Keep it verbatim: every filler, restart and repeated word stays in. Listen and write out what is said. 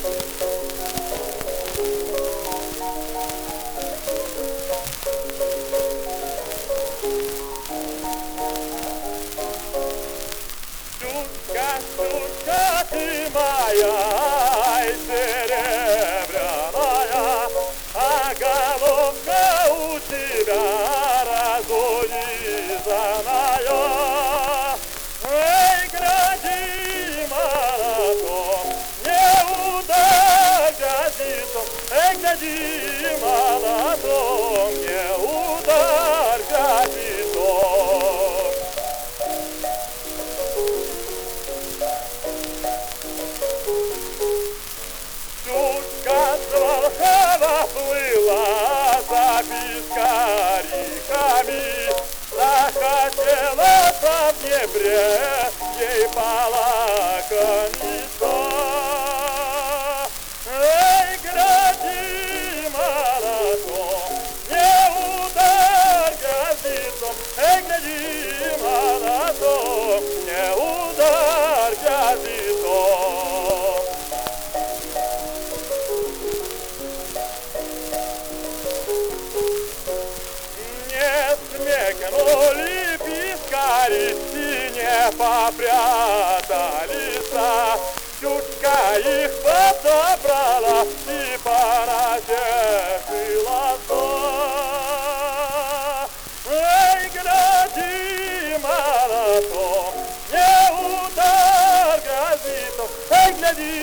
Щучка, щучка, ты моя, ай, серебряная, а головка у тебя разулизаная. Эй, гляди, молоток, не ударь газетом, эй, гляди, молоток, не ударь газетом. Щучка с Волхова плыла за пескариками, захотела в Днепре ей полакомиться. Эй, гляди, молоток, не ударь газетом, эй, гляди, молоток, не ударь газетом. Не смекнули пескари и не попрятались, щучка их подобрала и понатешила. Эй, гляди, молоток, не ударь газетом, эй, гляди,